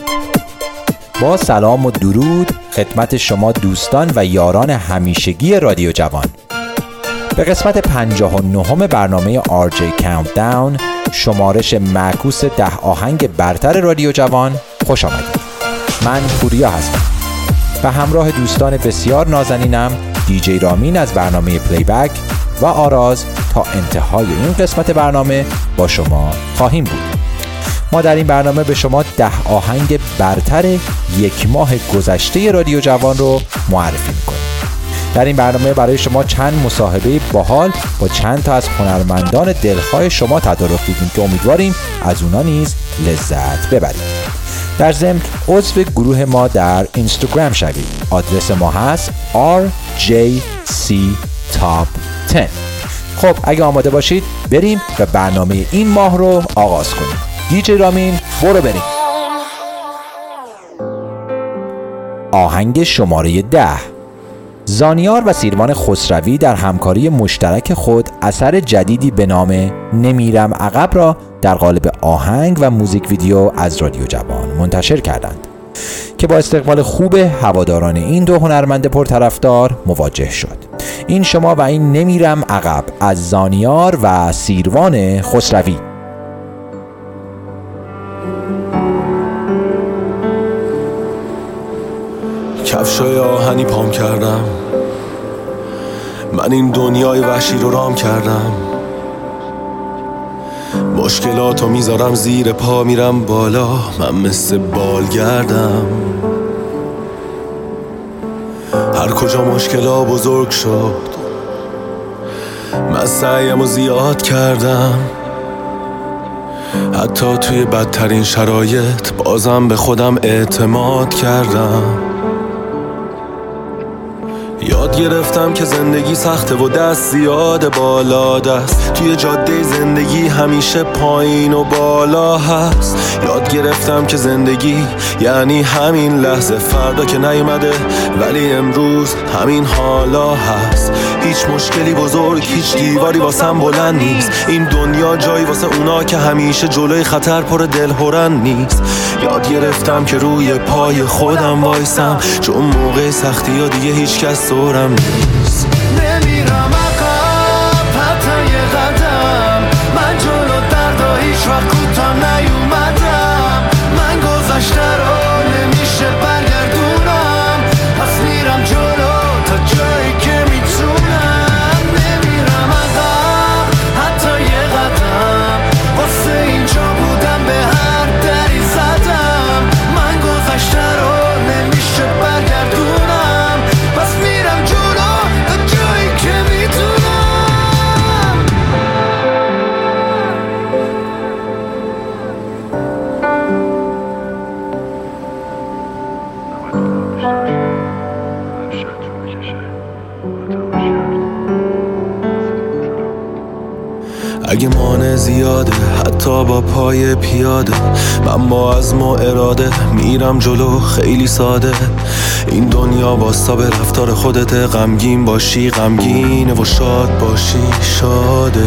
با سلام و درود خدمت شما دوستان و یاران همیشگی رادیو جوان. به قسمت 59 برنامه RJ Countdown، شمارش معکوس 10 آهنگ برتر رادیو جوان خوش آمدید. من پوریا هستم و همراه دوستان بسیار نازنینم دیجی رامین از برنامه پلیبک و آراز تا انتهای این قسمت برنامه با شما خواهیم بود. ما در این برنامه به شما 10 آهنگ برتر یک ماه گذشته رادیو جوان رو معرفی میکنیم. در این برنامه برای شما چند مصاحبه باحال با چند تا از هنرمندان دلخواه شما تدارک دیدیم که امیدواریم از اونا نیز لذت ببرید. در ضمن عضو گروه ما در اینستاگرام شوید. آدرس ما هست RJC Top 10. خب اگه آماده باشید بریم و برنامه این ماه رو آغاز کنیم. دیجی رامین برو بریم. آهنگ شماره 10. زانیار و سیروان خسروی در همکاری مشترک خود اثر جدیدی به نام نمیرم عقب را در قالب آهنگ و موزیک ویدیو از رادیو جوان منتشر کردند که با استقبال خوب هواداران این دو هنرمند پرطرفدار مواجه شد. این شما و این نمیرم عقب از زانیار و سیروان خسروی. کفشای آهنی پام کردم، من این دنیای وحشی رو رام کردم. مشکلاتو میذارم زیر پا، میرم بالا، من مثل بالگردم. هر کجا مشکلا بزرگ شد من سعیمو زیاد کردم. حتی توی بدترین شرایط بازم به خودم اعتماد کردم. یاد گرفتم که زندگی سخته و دست زیاد بالا دست، توی جاده زندگی همیشه پایین و بالا هست. یاد گرفتم که زندگی یعنی همین لحظه، فردا که نیومده ولی امروز همین حالا هست. هیچ مشکلی بزرگ، هیچ دیواری واسم بلند نیست. این دنیا جایی واسه اونا که همیشه جلوی خطر پر دلهرن نیست. یاد گرفتم که روی پای خودم وایسم، چون موقع سختی ها دیگه هیچ کس دورم نیست. نمیرم عقب حتی یه قدم، من جلو دردا هیچ وقت کوتاه نیومدم. من گذشته رو نمیشه برگردونم، پس میرم جلو تا جایی که میتونم. نمیرم عقب حتی یه قدم، واسه اینجا بودم به هر دری زدم. من گذشته رو نمیشه برگردونم، پس میرم جلو تا جایی که میتونم. اگه مانع زیاده حتی با پای پیاده، من با عزم و اراده میرم جلو خیلی ساده. این دنیا واستا به رفتار خودت، غمگین باشی غمگینه و شاد باشی شاده.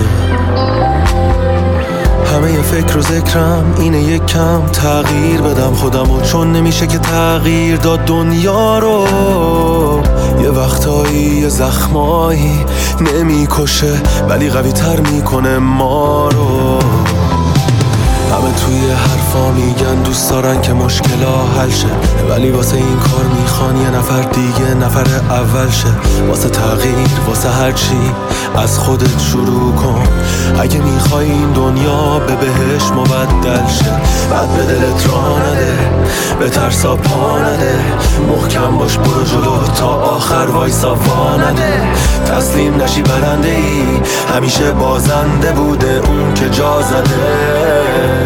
همه ی فکر و ذکرم اینه یک کم تغییر بدم خودمو، چون نمیشه که تغییر داد دنیا رو. یه وقتایی یه زخمایی نمیکشه ولی قوی تر میکنه ما رو. همه توی حرفا میگن دوست دارن که مشکلا حل شه، ولی واسه این کار میخوان یه نفر دیگه نفر اول شه. واسه تغییر واسه هر چی از خودت شروع کن. اگه میخوای این دنیا به بهش مبدل شه، بعد به دلت راه نده، به ترسا پا نده. محکم باش برو جلو تا آخر وایسا وا نده. تسلیم نشی برنده ای، همیشه بازنده بوده اون که جا زده.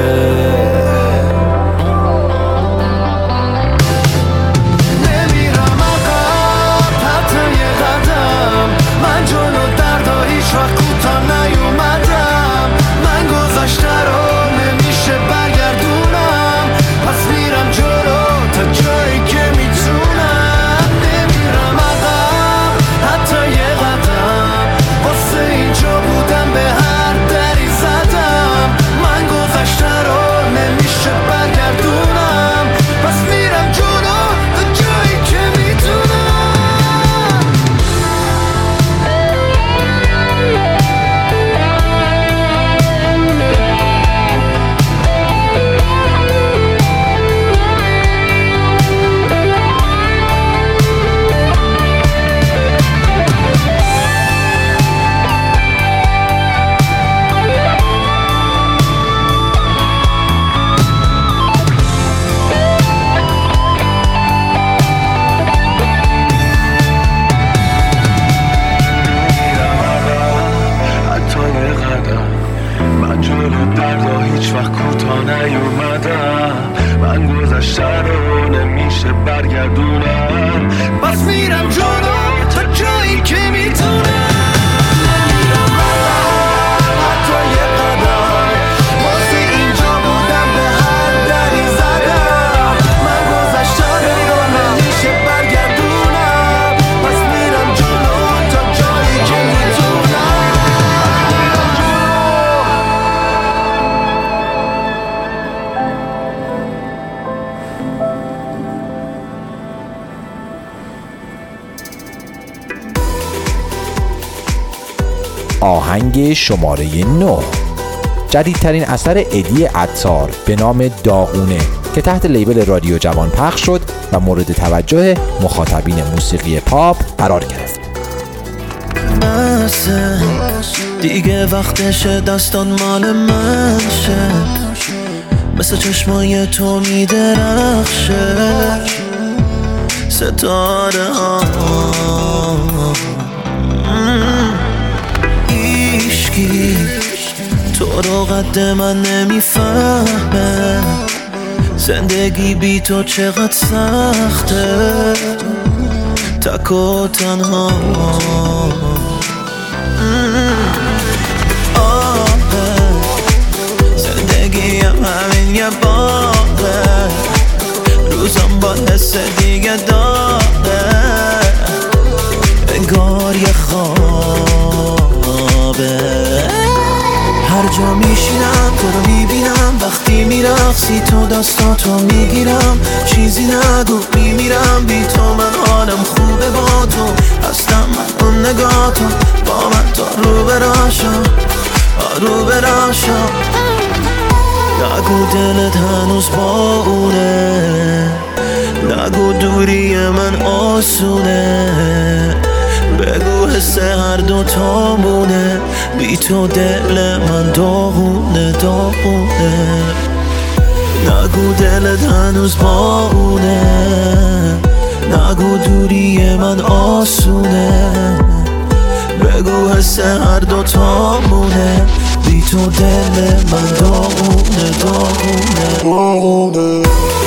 نمیرم عقب حتی یه قدم، من جلو دردا هیچ وقت کوتاه نیومدم. من گذشته رو نمیشه برگردونم، پس میرم جلو تا جایی که میتونم. نمیرم عقب حتی یه قدم، واسه اینجا بودم به هر دری زدم. من گذشته رو نمیشه گذشته رو نمیشه برگردونم. پس میرم جلو تا جایی که میتونم. نمیرم عقب حتی یه قدم، واسه اینجا بودم به هر دری زدم. من گذشته رو نمیشه برگردونم. پس میرم جلو تا جایی که میتونم. آهنگ شماره 9، جدیدترین اثر ادی عطار به نام داغونه که تحت لیبل رادیو جوان پخش شد و مورد توجه مخاطبین موسیقی پاپ قرار گرفت. دیگه وقتشه دستان مال من شه، مثل چشمای تو میدرخشه ستاره ها. ایشکی تو رو قد من نمیفهمه، زندگی بی تو چقدر سخته، تک و تنها. زندگی همین یه باغه، روزم با حس دیگه داره، انگار یه خوابه. هر جا میشینم تو رو میبینم، وقتی میرقصی تو دستاتو میگیرم. چیزی نگو میمیرم بی تو، من حالم خوبه با تو، هستم من اون نگاهتو، با من تا رو براشم رو براشم. نگو دلت هنوز با اونه، نگو دوری من آسونه، بگو حس هر دوتامونه، بی تو دل من داغونه داغونه. نگو دلت هنوز با اونه، نگو دوری من آسونه، بگو حس هر دوتامونه، بی تو دل من داغونه داغونه داغونه.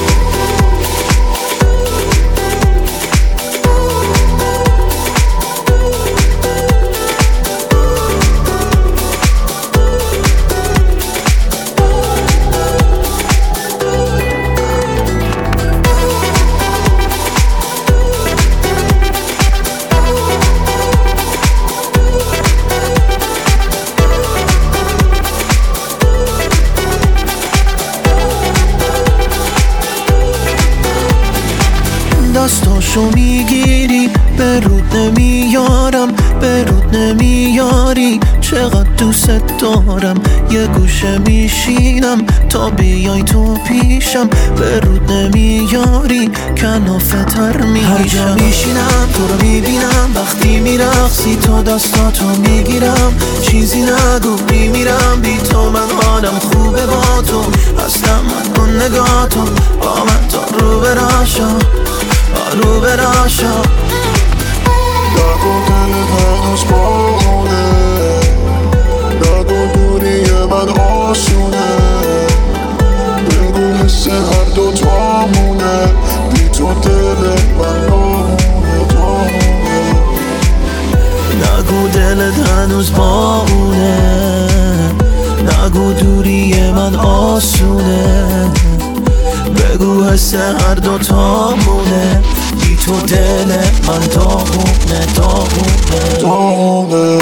دستاشو میگیری به رود نمیارم، به رود نمیاری، چقدر دوست دارم. یه گوشه میشینم تا بیای تو پیشم، به رود نمیاری کنافه تر میشم. هر جا میشینم تو رو میبینم، وقتی میرقصی تو دستاتو میگیرم. چیزی نگو میمیرم بی تو، من حالم خوبه با تو، هستم من اون نگاهتو، با من تا رو براشم رو براشم. نگو دلت هنوز باونه، نگو دوری من آسونه، بگو حس هر دوتامونه، بی تو دل من داغونه داغونه. نگو دلت هنوز با اونه، نگو دوری من آسونه، بگو حس هر دوتامونه، بی تو دل من داغونه داغونه داغونه.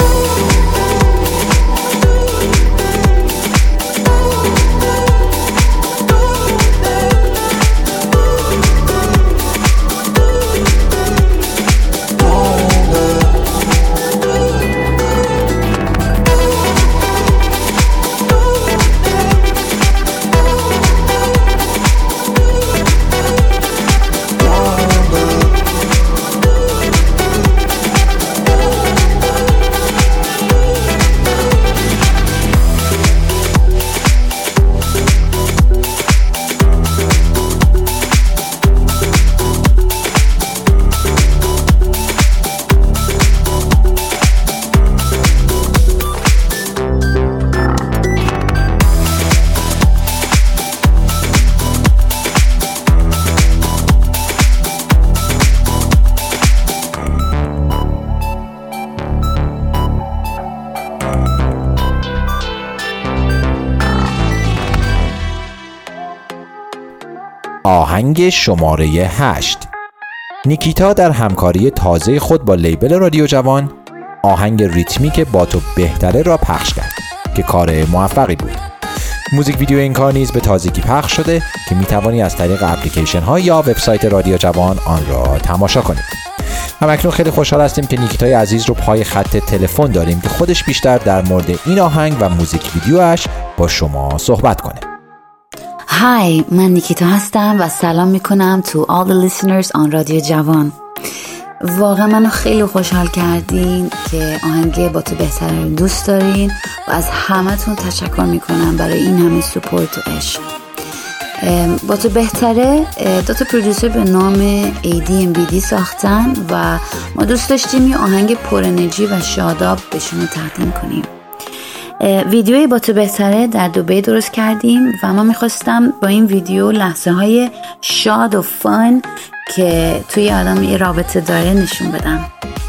آهنگ شماره 8. نیکیتا در همکاری تازه خود با لیبل رادیو جوان آهنگ ریتمیک با تو بهتره را پخش کرد که کار موفقی بود. موزیک ویدیو این کار نیز به تازگی پخش شده که میتوانی از طریق اپلیکیشن ها یا وبسایت رادیو جوان آن را تماشا کنید. همکنون خیلی خوشحال هستیم که نیکیتای عزیز رو پای خط تلفن داریم که خودش بیشتر در مورد این آهنگ و موزیک ویدیوش با شما صحبت کنه. های، من نیکیتا هستم و سلام میکنم to all the listeners آن رادیو جوان. واقعا منو خیلی خوشحال کردین که آهنگ با تو بهتره رو دوست دارین و از همتون تشکر میکنم برای این همه سپورت و عشق. با تو بهتره 2 پرودوسر به نام ADMBD ساختن و ما دوست داشتیم یه آهنگ پر انرژی و شاداب به شما تقدیم کنیم. ویدیوی با تو بهتره در دبی درست کردیم و ما میخواستم با این ویدیو لحظه های شاد و فن که توی آدم یه رابطه داره نشون بدم.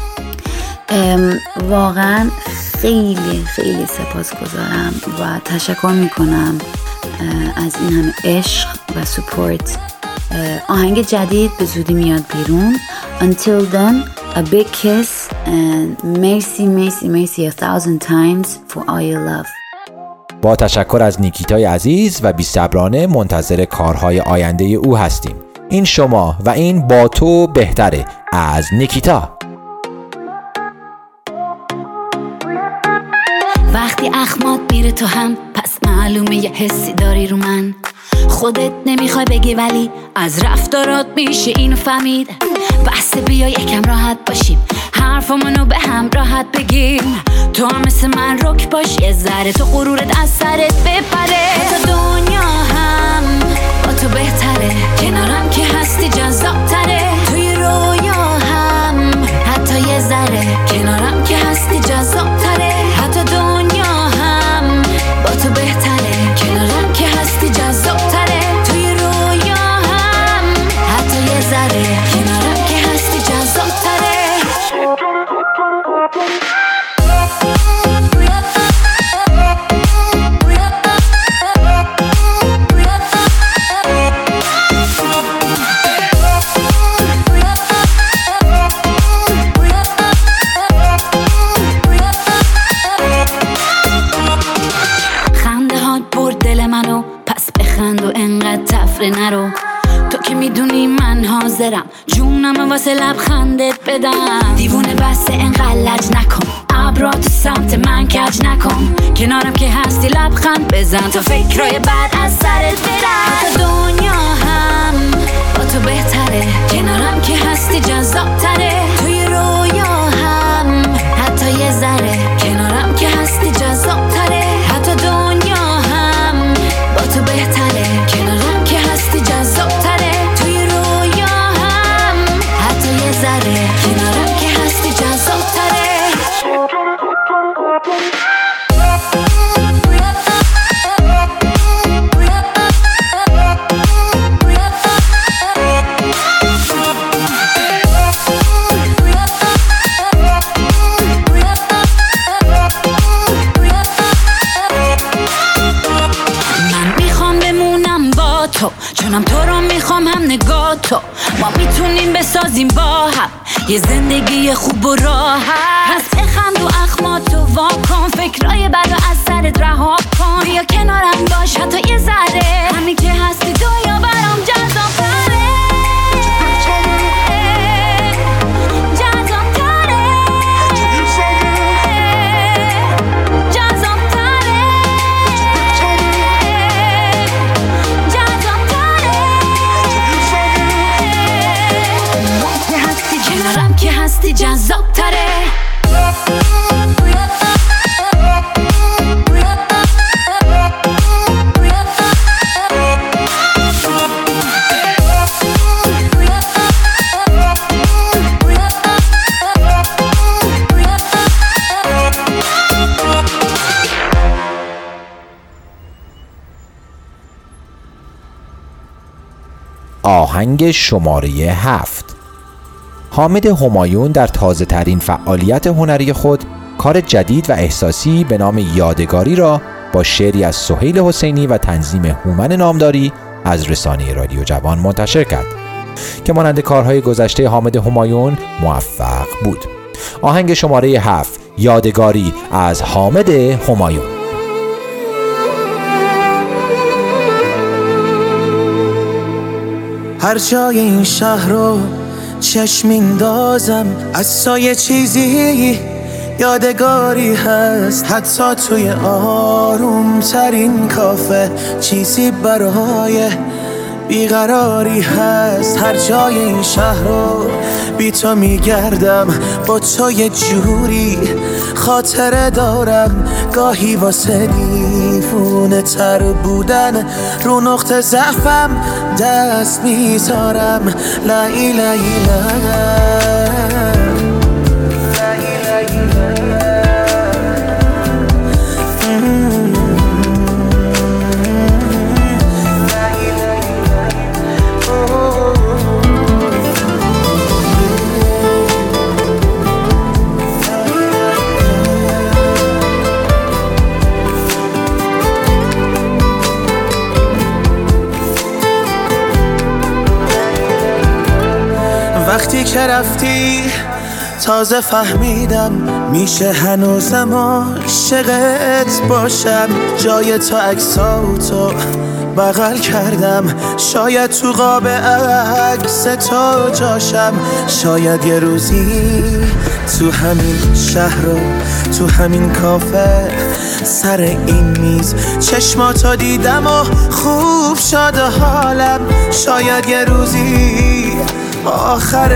واقعا خیلی خیلی سپاسگزارم و تشکر میکنم از این همه عشق و سپورت. آهنگ جدید به زودی میاد بیرون. Until then, a big kiss and mercy 1,000 times for all your love. با تشکر از نیکیتای عزیز و بی‌صبرانه منتظر کارهای آینده او هستیم. این شما و این با تو بهتره از نیکیتا. وقتی اخمات میره تو هم پس معلومه یه حسی داری رو من. خودت نمیخوای بگی ولی از رفتارات میشه اینو فهمید. بحث بیا یکم راحت باشیم، حرفمونو به هم راحت بگیم. تو هم مثل من رک باش، یه ذره تو غرورت از سرت بپره. تا دنیا هم با تو بهتره، کنارم که هستی جذاب تره. توی رویا هم حتی یه ذره، کنارم که هستی جذاب تره. حتی دنیا هم با تو بهتره، کنارم که هستی جذاب تره. توی رویا هم حتی یه ذره، کنارم که هستی جذاب تره. نرو تو که میدونی من حاضرم جونم واسه لبخندت بدم. دیوونه بسته انقدر لج نکن، ابرا تو سمت من کج نکن. کنارم که هستی لبخند بزن تا فکرای بعد از سرت برن. حتی دنیا هم با تو بهتره، کنارم که هستی جذاب تره. توی رویا هم حتی یه ذره، کنارم که هستی جذاب تره. حتی دنیا هم با تو بهتره، کنارم که هستی جذاب تره. توی رویا هم حتی یه ذره، کنارم که هستی جذاب تره. چونم تو رو میخوام هم نگاه تو، ما میتونیم بسازیم با هم یه زندگی خوب و راحت. پس بخند و اخماتو واکن، فکرای بد و از سرت رها کن. بیا کنارم باش حتی یه ذره، همین که هستی دنیا برام جذاب تره. که هستی جذاب تره. آهنگ شماره 7. حامد همایون در تازه ترین فعالیت هنری خود کار جدید و احساسی به نام یادگاری را با شعری از سهیل حسینی و تنظیم هومن نامداری از رسانه رادیو جوان منتشر کرد که مانند کارهای گذشته حامد همایون موفق بود. آهنگ شماره 7 یادگاری از حامد همایون. هر جای این شهر رو چشم میندازم، از سایه چیزی یادگاری هست، حتی توی آروم ترین کافه چیزی برای بیقراری هست. هر جای این شهر رو بی تو میگردم، با تو یه جوری خاطره دارم، گاهی واسه دیوونه تر بودن رو نقطه ضعفم دست میذارم. لای لای وقتی که رفتی تازه فهمیدم میشه هنوزم عاشقت باشم. جای تو عکساتو بغل کردم، شاید تو قاب عکس تو جاشم. شاید یه روزی تو همین شهر و تو همین کافه سر این میز چشماتو دیدم و خوب شد حالم. شاید یه روزی آخر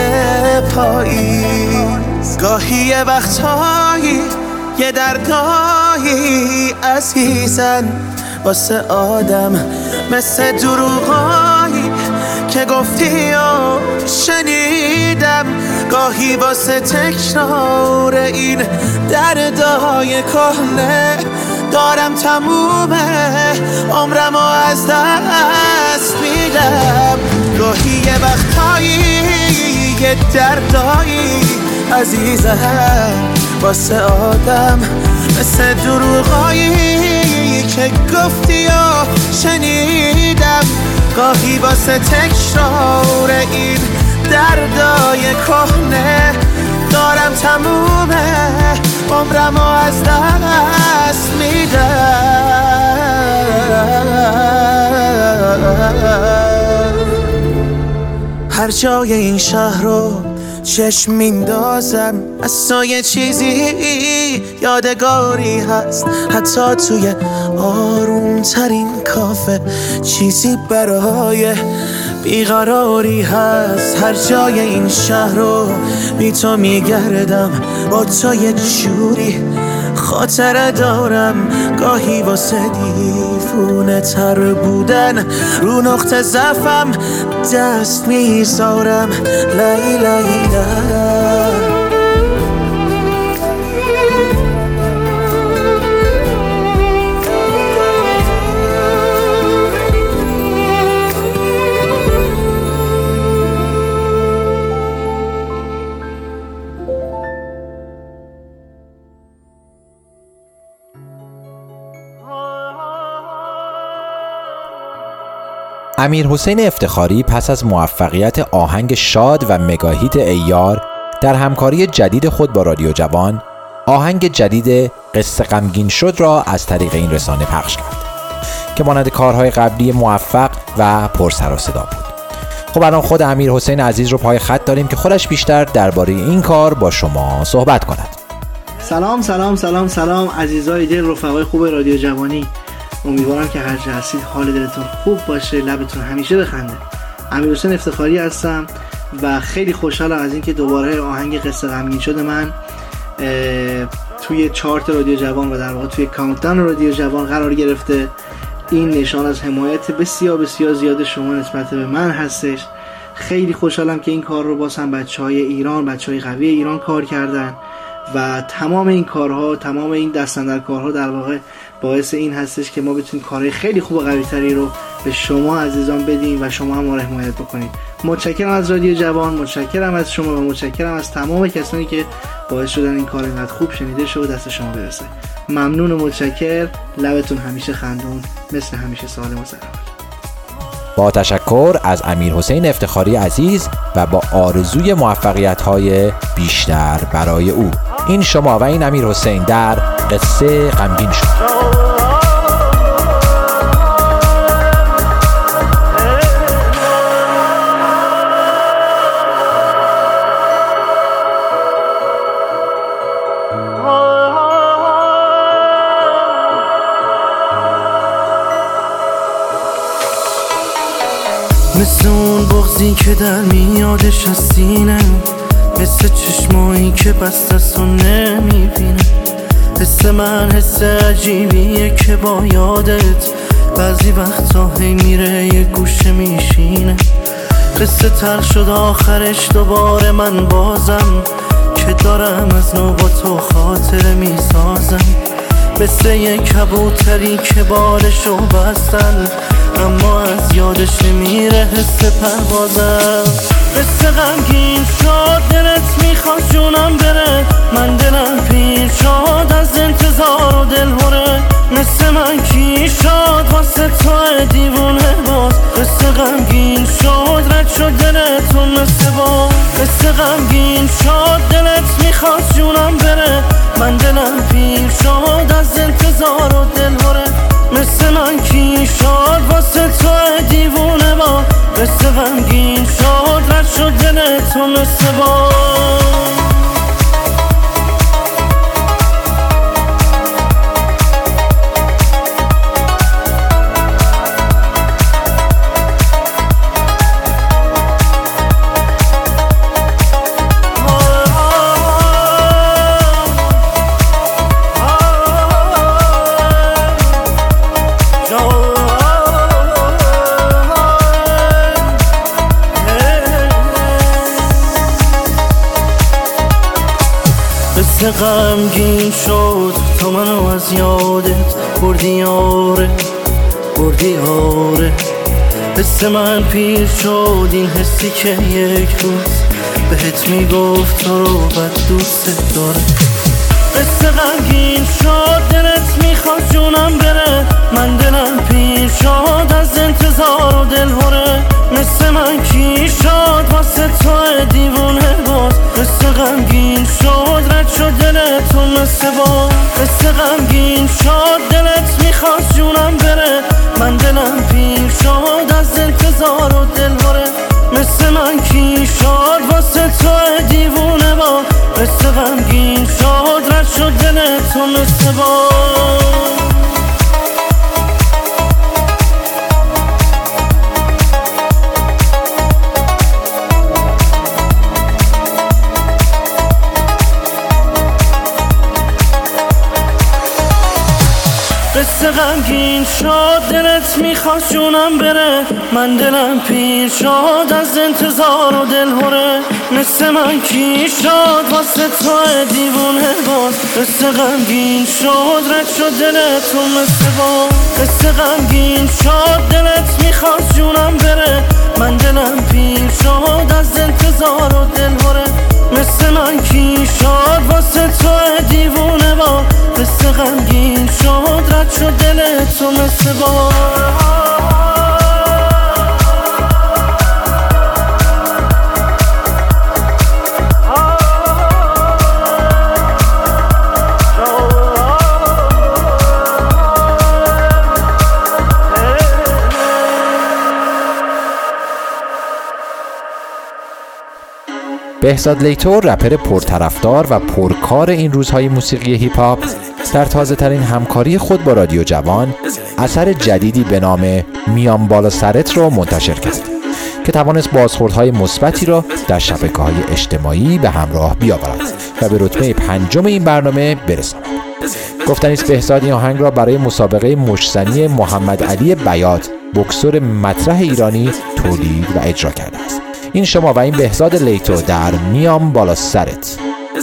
پاییز، گاهی یه وقتایی یه دردایی عزیزن واسه آدم مثل دروغایی که گفتی و شنیدم. گاهی واسه تکرار این دردای کهنه دارم تموم عمرمو از دست میدم. گاهی یه وقتایی یه دردایی عزیزم واسه آدم مثل دروغایی که گفتی و شنیدم. گاهی واسه تکرار این دردای کهنه دارم تموم عمرمو از دست میدم. هر جای این شهر رو چشم میندازم، از سایه چیزی یادگاری هست، حتی توی آروم ترین کافه چیزی برای بیقراری هست. هر جای این شهر رو بی تو میگردم، با تو یه جوری خاطره دارم، گاهی واسه دیوونه تر بودن رو نقطه ضعفم دست میذارم. لای لای لای امیرحسین افتخاری پس از موفقیت آهنگ شاد و مگاهیت ای یار در همکاری جدید خود با رادیو جوان، آهنگ جدید قصه غمگین شد را از طریق این رسانه پخش کرد که مانند کارهای قبلی موفق و پر سر و صدا بود. خب الان خود امیرحسین عزیز رو پای خط داریم که خودش بیشتر درباره این کار با شما صحبت کند. سلام سلام سلام سلام عزیزای دل، رفقای خوب رادیو جوانی. امیدوارم که هر جا هستید حال دلتون خوب باشه، لبتون همیشه بخنده. امیرحسین افتخاری هستم و خیلی خوشحالم از اینکه دوباره آهنگ قصه غمگین شد من توی چارت رادیو جوان و در واقع توی کانتداون رادیو جوان قرار گرفته. این نشان از حمایت بسیار بسیار زیاد شما نسبت به من هستش. خیلی خوشحالم که این کار رو بازم بچهای ایران، بچهای قوی ایران کار کردن و تمام این کارها، تمام این دستاندرکارها در واقع باعث این هستش که ما بتونیم کارهای خیلی خوب و قوی تری رو به شما عزیزان بدیم و شما هم ما رو حمایت بکنید. متشکرم از رادیو جوان، متشکرم از شما و متشکرم از تمام کسانی که باعث شدن این کار اینقدر خوب شنیده شه و دست شما برسه. ممنون و متشکر. لبتون همیشه خندون، مثل همیشه سالم و سلامت. با تشکر از امیرحسین افتخاری عزیز و با آرزوی موفقیت‌های بیشتر برای او. این شما و این امیرحسین در قصه غمگین شد. مثل اون بغضی که در میادش از سینه، مثل چشمایی که بستست و نمیبینه. حس من حس عجیبیه که با یادت بعضی وقتا هی میره یه گوشه میشینه. قصه تلخ شد آخرش دوباره من بازم که دارم از نو با تو خاطره میسازم. مثل یه کبوتری که بالشو بستن اما از یادش نمیره حس پروازم. قصه غمگین شد دلت میخواد جونم بره، من دلم پیر شد از انتظار و دلهوره. مثل من کی شد واسه تو دیوونه باز. قصه غمگین شد رد شد دلتون مثل باز. قصه غمگین شد دلت میخواد جونم بره، من دلم پیر شد از انتظار و دلهوره. مثل من کی شد واسه تو دیوونه با. قصه غمگین شد رد شد دلتون مثل باز. قصه غمگین شد تو منو از یادت بردی آره بردی آره. حس من پیر شد این حسی که یک روز بهت میگفت تو رو بد دوست داره. قصه غمگین شد دلت میخواد جونم بره، من دلم پیر شد از انتظار و دلهوره. مثل من کی شد واسه تو دیوونه باز. قصه غمگین شد رد شد دلتون مثل باز. قصه غمگین شد دلت میخواد جونم بره، من دلم پیر شد از انتظار و دلهوره. مثل من کی شد واسه تو دیوونه باز. قصه غمگین شد رد شد دلتون مثل باز. قصه غمگین شد دلت میخواد جونم بره، من دلم پیر شد از انتظار و دلهوره. مثل من کی شد واسه تو دیوونه باز. قصه غمگین شد رد شد دلتون مثل باز. قصه غمگین شد دلت میخواد جونم بره، من دلم پیر شد از انتظار و دلهوره. مثل من کی شد واسه تو دیوونه با. قصه غمگین شد رد شد دلتو مثل باز. بهزاد لیتو، رپر پرطرفدار و پرکار این روزهای موسیقی هیپ هاپ، در تازه ترین همکاری خود با رادیو جوان اثر جدیدی به نام میام بالا سرت را منتشر کرد که توانست بازخوردهای مثبتی را در شبکه‌های اجتماعی به همراه بیاورد و به رتبه 5 این برنامه برساند. گفتنی است بهزاد این آهنگ را برای مسابقه مشتزنی محمد علی بیات، بوکسور مطرح ایرانی، تولید و اجرا کرده است. این شما و این بهزاد لیتو در میام بالا سرت.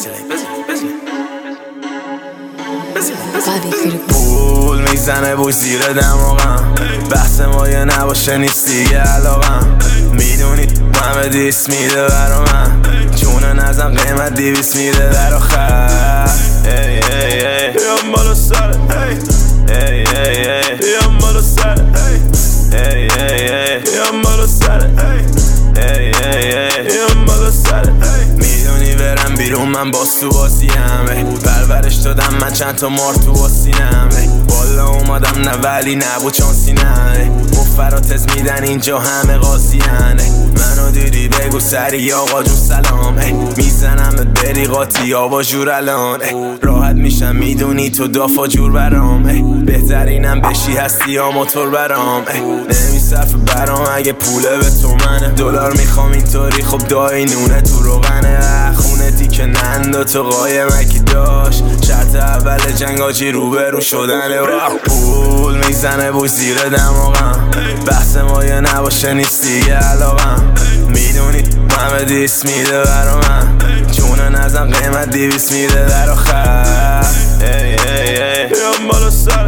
پول میزنه بوی زیر دماغم، بحث ما یه نباشه نیست دیگه علاقم. میدونی همه دیس میده برا من، چونه نزن قیمت 200 میده در آخر. بیام بالا سرت، بیام بالا سرت، بیام من باز تو بازیم پرورش دادم من چند تا مار تو آسینم بالا اومدم نه ولی نبود چانسینم مفراتز میدن اینجا همه قاضیان منو دیدی بگو سری آقا جون سلام میزنم بری قاطی آبا جور الان راحت میشم میدونی تو دافا جور برام بهترینم بشی هستی یا موتور برام نمیصرف برام اگه پوله به تو منه دلار میخوام اینطوری خب دایی نونه تو روغنه خونه دیگه نندا تو قایمکی داشت شرط اول جنگ آجی روبرو شدنه پول میزنه بوی زیر دماغم بحث ما یه نباشه نیست دیگه علاقم میدونی همه دیس میده برا من چونه نزم قیمت 200 میده در آخر بیام بالا سر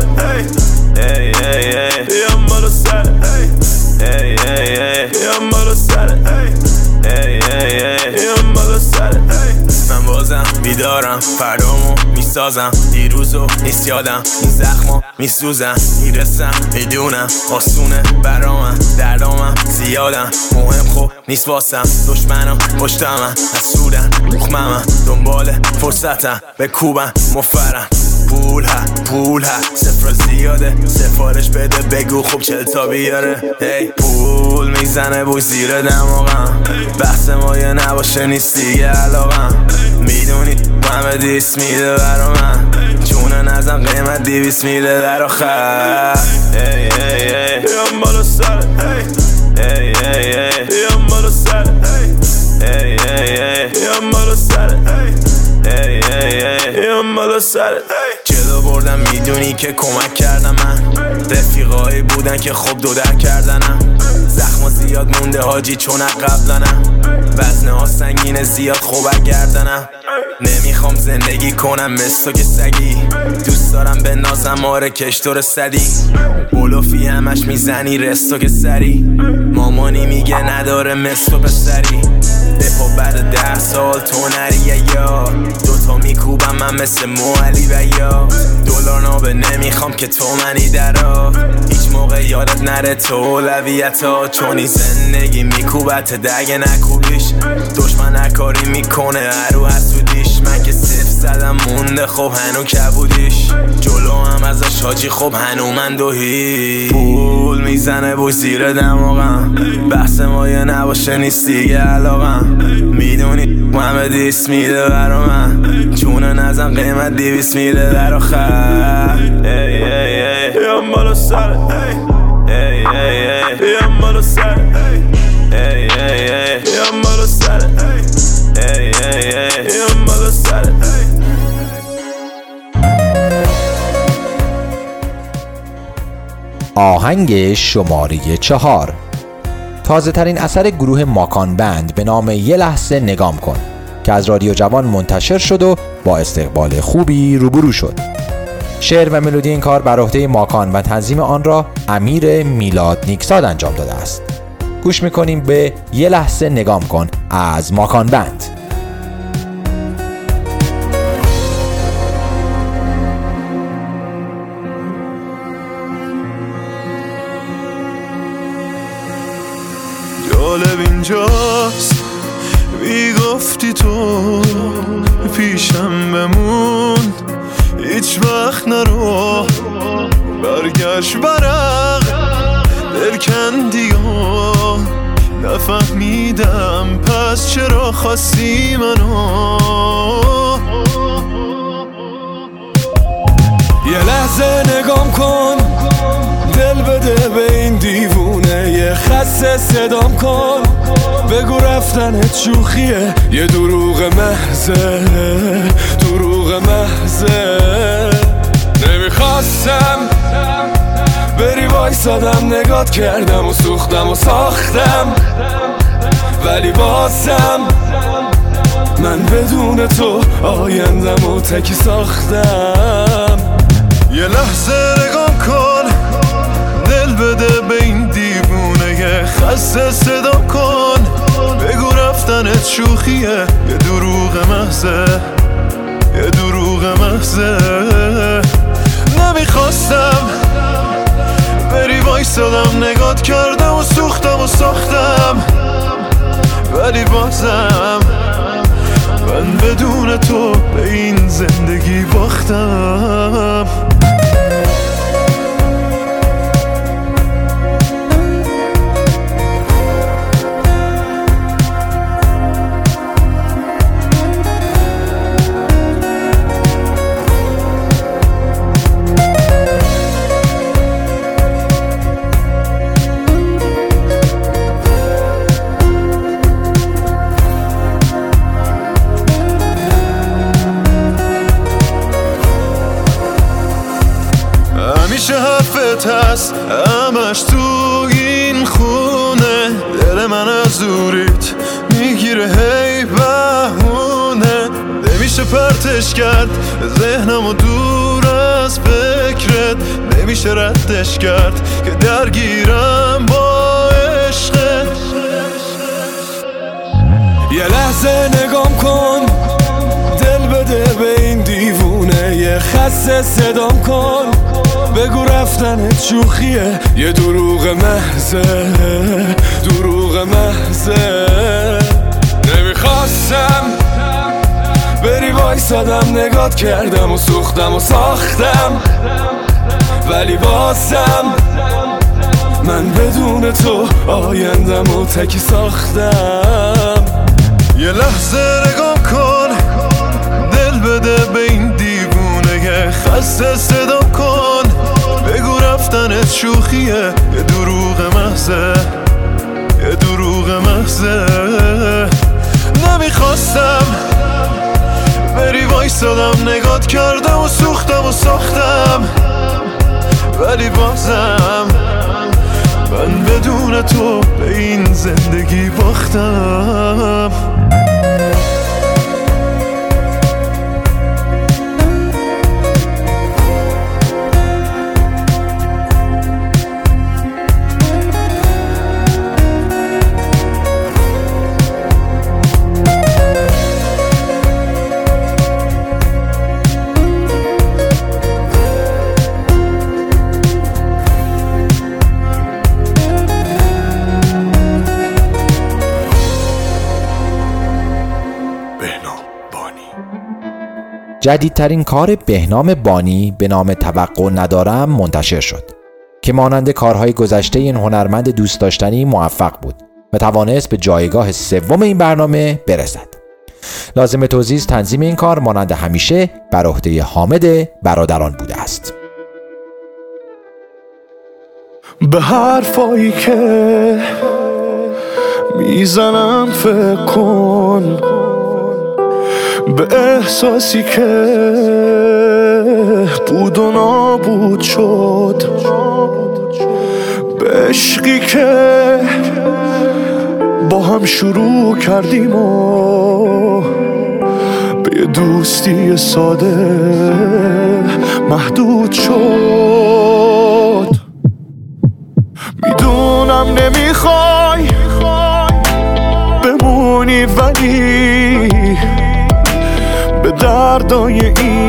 بیام بالا سر بیام بالا سر بیام بالا سر من بازم بیدارم فردامو میسازم دیروزو نیست یادم این زخما میسوزم میرسم میدونم آسونه برامن دردامم زیادم مهم خوب نیست واسم دشمنم پشتمم حسودن مخممم دنبال فرصتم به کوبم مفرم پول ها صفر زیاده سفارش بده بگو خوب چه تا بیاره پول میزنه بوی زیر دماغم بحث ما یه نباشه نیست دیگه علاقم میدونی همه دیس میده برا من چونه نزم قیمت 200 میده در آخر بیام بالا سر بیام بالا سر بیام بالا سر بیام بالا سر جلو بردم میدونی که کمک کردم من رفیقایی بودن که خوب دو در کردنم زخم زیاد مونده حاجی چون قبلنم وزنه ها سنگینه زیاد خوب گردنم نمیخوام زندگی کنم مثل تو که سگی دوست دارم به نازم آره کشتور صدی بلوفی همش میزنی رستو که سری مامانی میگه نداره مثل تو پسری دپا بعد 10 سال تو نریه یا دوتا میکوبم من مثل موعلی و یا دلار نابه نمیخوام که تو منی درا هیچ موقع یادت نره تو اولویت ها چونی زندگی میکوبت دگه نکوبیش دشمن نکاری میکنه هرو حسودیش من که صفر زدم مونده خب هنو کبودیش جلو هم ازش حاجی خب هنو من دوهی پول میزنه بوی زیر دماغم بحث ما یه نباشه نیست دیگه علاقم میدونی همه دیس میده برا من چونه نزم قیمت 200 میده در آخر بیام بالا سر بیام بالا سر بیام بالا سر بیام بالا سر آهنگ شماره 4 تازه ترین اثر گروه ماکان بند به نام یه لحظه نگام کن که از رادیو جوان منتشر شد و با استقبال خوبی روبرو شد. شعر و ملودی این کار بر عهده ماکان و تنظیم آن را امیر میلاد نیکزاد انجام داده است. گوش میکنیم به یه لحظه نگام کن از ماکان بند. جالب اینجاست میگفتی تو پیشم بمون هیچ وقت نرو برگشت برق دل کندی ها نفهمیدم پس چرا خواستی منو یه لحظه نگام کن دل بده به این دیوونه یه خسته صدام کن بگو رفتنت شوخیه یه دروغ محضه دروغ محضه نمیخواستم بری وایسادم نگات کردم و سوختم و ساختم ولی بازم من بدون تو آیندم و تکی ساختم یه لحظه نگام کن دل بده به این دیوونه یه خسته صدا کن بگو رفتنت شوخیه یه دروغ محضه یه دروغ محضه نمیخواستم بری وایسادم نگات کردم و سوختم و ساختم ولی بازم من بدون تو به این زندگی باختم. همیشه حرفت هست همش تو این خونه، دل من از دوریت میگیره هی بهونه، نمیشه پرتش کرد ذهنمو دور از فکرت، نمیشه ردش کرد که درگیرم با عشقت. یه لحظه نگام کن، دل بده به این دیوونه، یه خسته صدام کن، بگو رفتنت شوخیه، یه دروغ محضه، دروغ محضه. نمیخواستم بری وایسادم، نگات کردم و سوختم و ساختم، ولی بازم من بدون تو آیندم و تکی ساختم. یه لحظه نگام کن، دل بده به این دیوونه، یه خسته صدام کن، بگو رفتنت شوخیه، یه دروغ محضه، یه دروغ محضه. نمیخواستم بری وایسادم، نگات کردم و سوختم و ساختم، ولی بازم من بدون تو به این زندگی باختم. جدیدترین کار بهنام بانی به نام توقع ندارم منتشر شد که مانند کارهای گذشته این هنرمند دوست داشتنی موفق بود و توانست به جایگاه سوم این برنامه برسد. لازم توضیح تنظیم این کار مانند همیشه بر عهده حامد برادران بوده است. به حرفایی که میزنم فکر کن، به احساسی که بود و نابود شد، به عشقی که با هم شروع کردیم و به یه دوستی ساده محدود شد. میدونم نمیخوای بمونی، ولی به دردای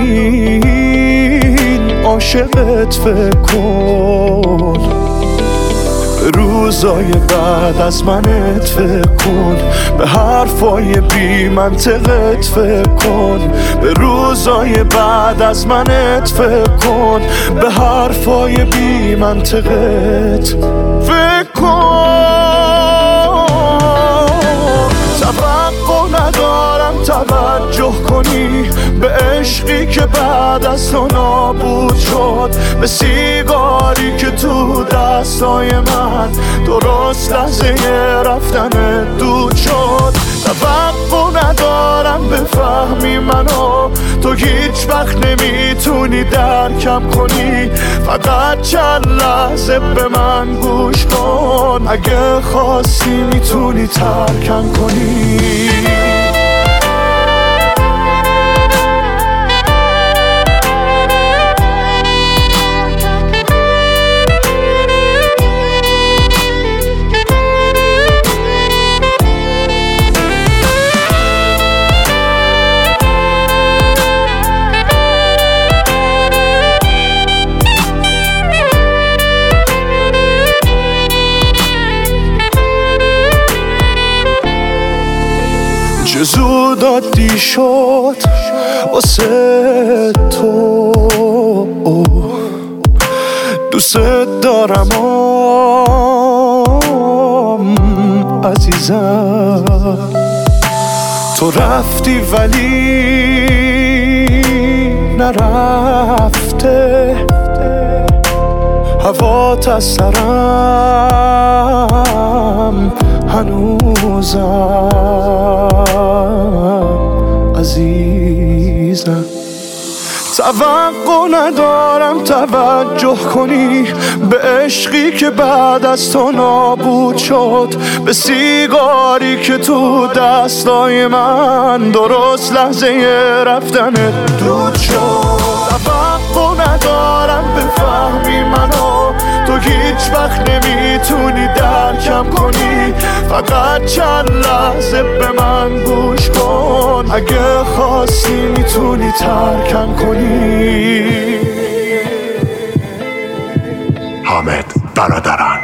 این عاشقت فکر کن، به روزای بعد از منت فکر کن، به حرفای بی منطقت فکر کن، به روزای بعد از منت فکر کن، به حرفای بی منطقت فکر کن. توقع ندارم توجه کنی به عشقی که بعد از تو نابود شد، به سیگاری که تو دستای من درست لحظه رفتن دود شد. توقع ندارم بفهمی منو، تو هیچ وقت نمیتونی درکم کنی، فقط چند لحظه به من گوش کن، اگه خواستی میتونی ترکم کنی. یه زود عادی شد واسه تو دوست دارم عزیزم تو رفتی ولی نرفته هوات از سرم هنوزم عزیزم توقع ندارم توجه کنی به عشقی که بعد از تو نابود شد به سیگاری که تو دستای من درست لحظه رفتن دود شد توقع ندارم بفهمی منو تو هیچ وقت نمیتونی درکم کنی فقط چند لحظه به من گوش کن اگه خواستی میتونی ترکم کنی حامد برادران.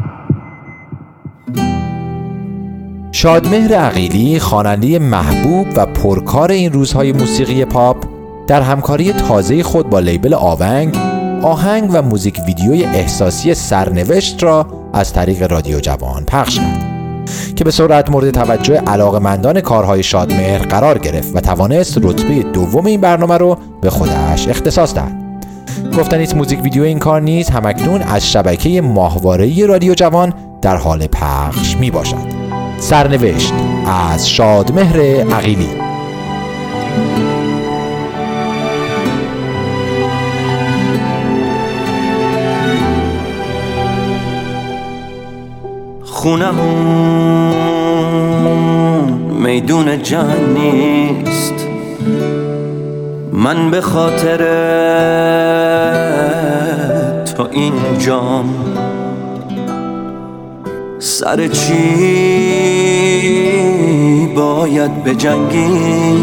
شادمهر عقیلی خواننده محبوب و پرکار این روزهای موسیقی پاپ در همکاری تازه خود با لیبل آونگ آهنگ و موزیک ویدیوی احساسی سرنوشت را از طریق رادیو جوان پخش کرد که به سرعت مورد توجه علاقه‌مندان کارهای شادمهر قرار گرفت و توانست رتبه دوم این برنامه رو به خودش اختصاص دهد. گفتنیست موزیک ویدیو این کار نیز همکنون از شبکه ماهواره‌ای رادیو جوان در حال پخش می باشد. سرنوشت از شادمهر عقیلی. خونمون میدون جنگ نیست من به خاطر تو اینجام سر چی باید بجنگی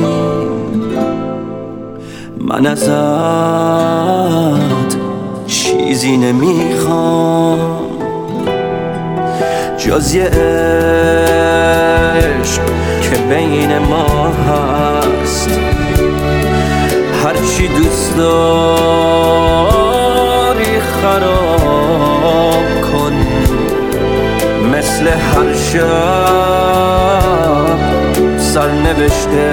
من ازت چیزی نمیخوام جز یه عشق که بین ما هست هرچی دوست داری خراب کن مثل هر شب سرنوشته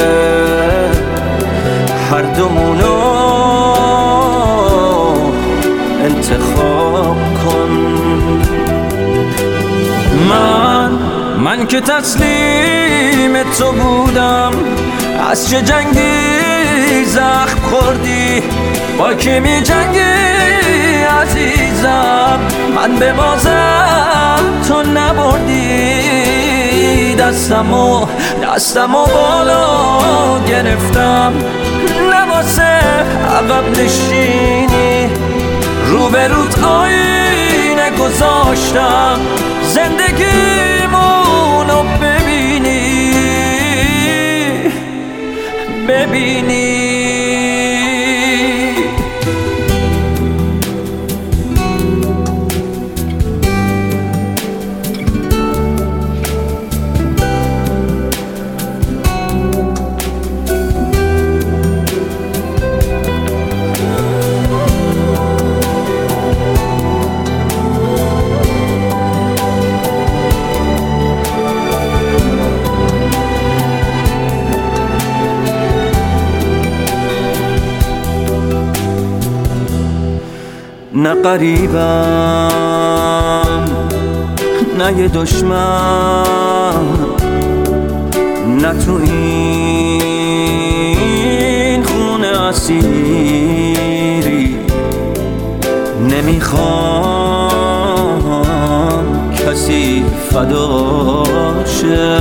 هر دومونو انتخاب کن من که تسلیم تو بودم از چه جنگی زخم خوردی با کی می جنگی عزیزم من به بازم تو نبردی دستمو بالا گرفتم نواسه عقب نشینی روبروت آینه گذاشتم زندگیمونو ببینی نه قریبم نه یه دشمن نه تو این خونه اسیری نمیخوام کسی فداشه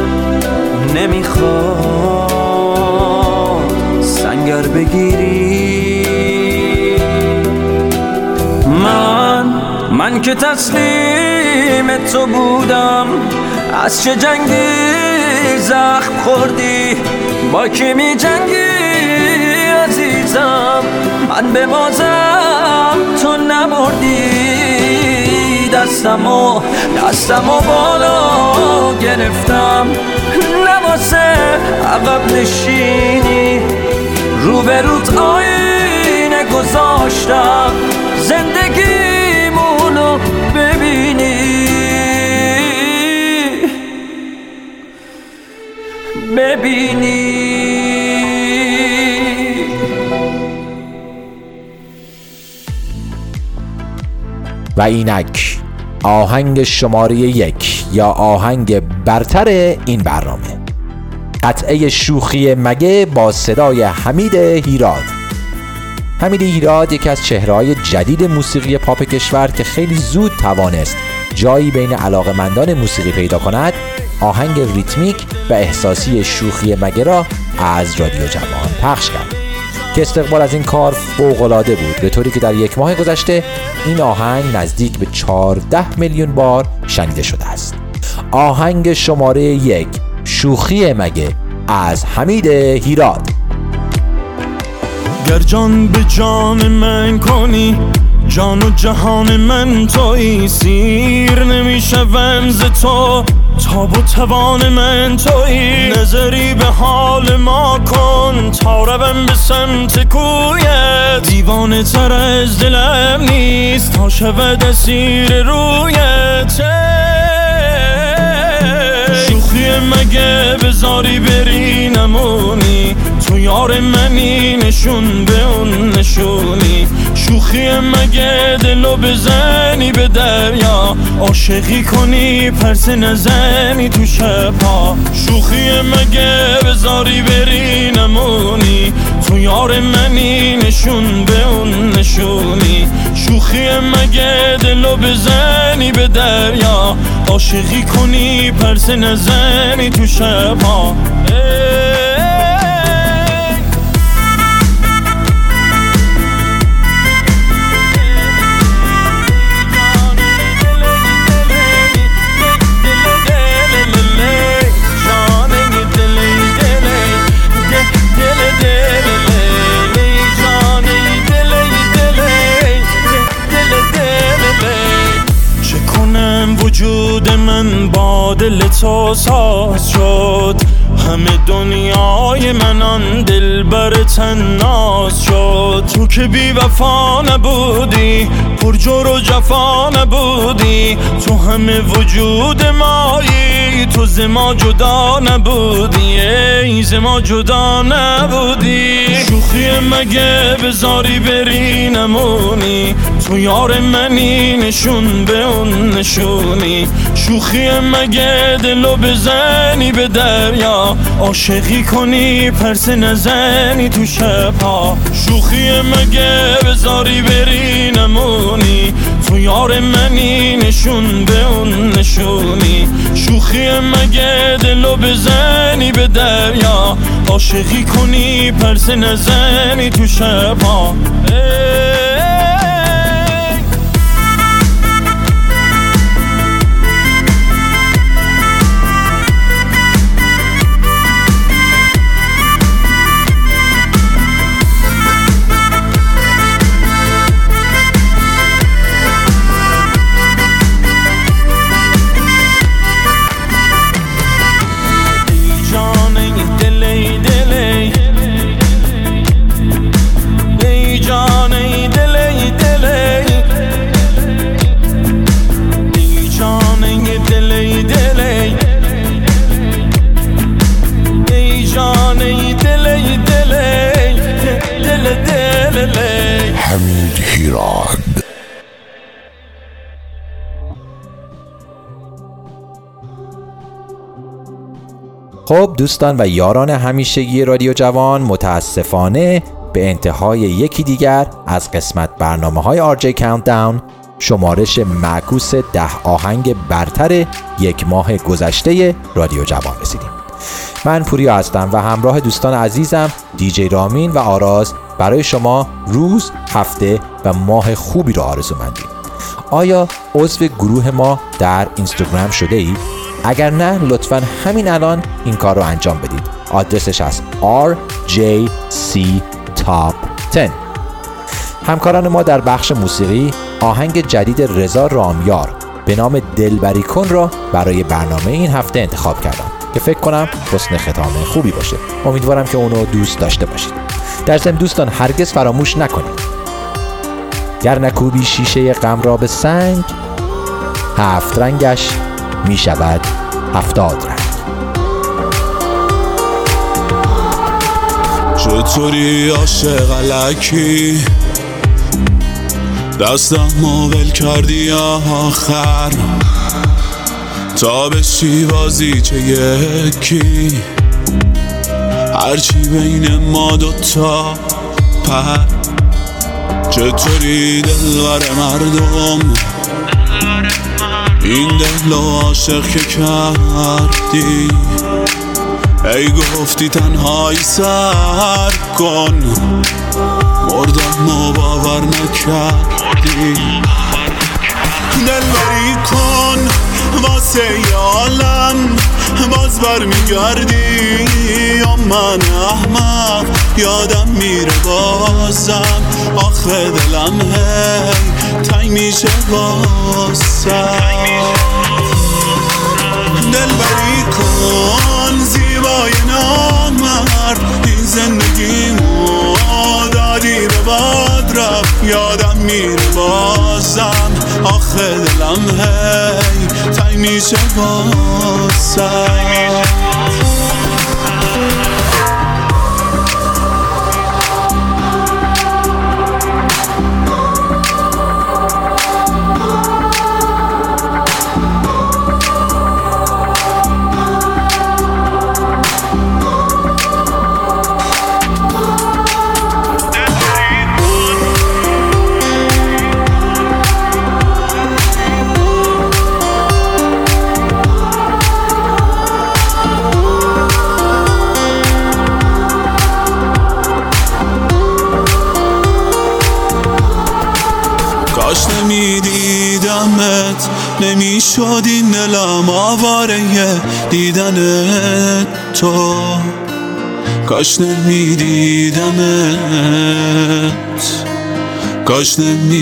نمیخوام سنگر بگیری من که تسلیم تو بودم از چه جنگی زخم خوردی با کی می جنگی عزیزم من به بازم تو نبردی دستمو بالا گرفتم واسه عقب نشینی، روبروت آینه گذاشتم زندگیمونو ببینی. و اینک آهنگ شماره 1 یا آهنگ برتر این برنامه، قطعه شوخی مگه با صدای حمید هیراد. حمید هیراد یکی از چهره‌های جدید موسیقی پاپ کشور که خیلی زود توانست جایی بین علاقه‌مندان موسیقی پیدا کند. آهنگ ریتمیک و احساسی شوخی مگه را از رادیو جوان پخش کرد که استقبال از این کار فوق‌العاده بود، به طوری که در یک ماه گذشته این آهنگ نزدیک به 14 میلیون بار شنیده شده است. آهنگ شماره 1 شوخی مگه از حمید هیراد. گر جان به جان من کنی، جان و جهان من تویی، سیر نمیشوم ز تو، تاب و توان من تویی. نظری به حال ما کن تا روم به سمت کویت، دیوانه تر از دلم نیست تا شود اسیر رویت. شوخی مگه بذاری بری نمونی، تو یار منی نشون به اون نشونی. شوخی مگه دلو بزنی به دریا، عاشقی کنی پرسه نزنی تو شبها. شوخی مگه بذاری بری نمونی، تو یار منی نشون به اون نشونی. شوخی مگه دلو بزنی به دریا، عاشقی کنی پرسه نزنی تو شبها. وجود من با دل تو ساز شد، همه دنیای من آن دلبر تناز شد. تو که بی وفا نبودی، پر جور و جفا نبودی، تو همه وجود مایی، تو ز ما جدا نبودی، ای ز ما جدا نبودی. شوخی مگه بذاری بری نمونی، تو یار منی نشون به اون نشونی. شوخی مگه دلو بزنی به دریا، عاشقی کنی پرسه نزنی تو شبها. شوخی مگه بذاری بری نمونی، تو یار منی نشون به اون نشونی. شوخی مگه دلو بزنی به دریا، عاشقی کنی پرسه نزنی تو شبها. حمید هیراد. خب دوستان و یاران همیشگی رادیو جوان، متاسفانه به انتهای یکی دیگر از قسمت برنامه‌های RJ Countdown، شمارش معکوس 10 آهنگ برتر یک ماه گذشته رادیو جوان رسیدیم. من پوریا هستم و همراه دوستان عزیزم دیجی رامین و آراز برای شما روز، هفته و ماه خوبی رو آرزومندیم. آیا عضو گروه ما در اینستاگرام شده اید؟ اگر نه لطفاً همین الان این کار رو انجام بدید. آدرسش از RJC Top 10. همکاران ما در بخش موسیقی آهنگ جدید رضا رامیار به نام دلبری کن را برای برنامه این هفته انتخاب کردند که فکر کنم حسن ختام خوبی باشه. امیدوارم که اونو دوست داشته باشید. در ضمن دوستان هرگز فراموش نکنید گر نکوبی شیشه غم را به سنگ، 7 رنگش می شود 70 رنگ. چطوری عاشق الکی دستم ول کردی آخر، تا بشی بازی چه یکی هرچی بین ما دوتا پر. چطوری دلبر مردم این دل و عاشق که کردی، ای گفتی تنهایی سر کن، مردم و باور نکردی. دلبری کن واسه عالم باز برمیگردی، یا من احمق یادم میره بازم، آخه دلم هی تنگ میشه واسم. دلبری کن زیبای نامرد این زندگیمو دادی به باد رفت، یادم میره بازم، آخه دلم هی تنگ میشه واسم. کاش نمیدیدمت نمیشد این دلم آواره دیدن تو، کاش نمیدیدمت، کاش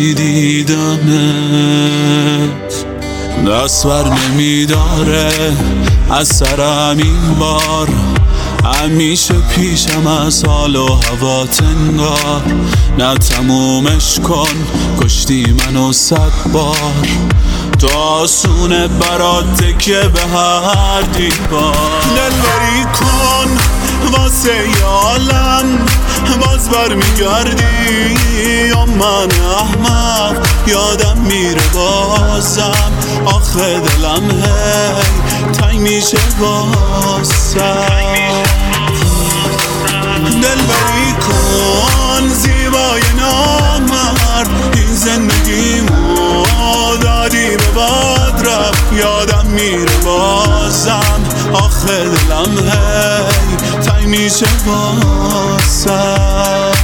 نمیدیدمت. دست بر نمیداره از سرم این بار، همیشه پیشم از حال و هوات انگار، نه تمومش کن کشتی منو 100 بار، تو آسونه برات تکیه به هر دیوار. دلبری کن واسه عالم باز برمیگردی، یا من احمق یادم میره بازم، آخه دلم هی تنگ میشه واسم. دلبری کن زیبای نامرد این زندگیمو دادی به باد رفت، یادم میره بازم، آخه دلم هی تنگ میشه واسم.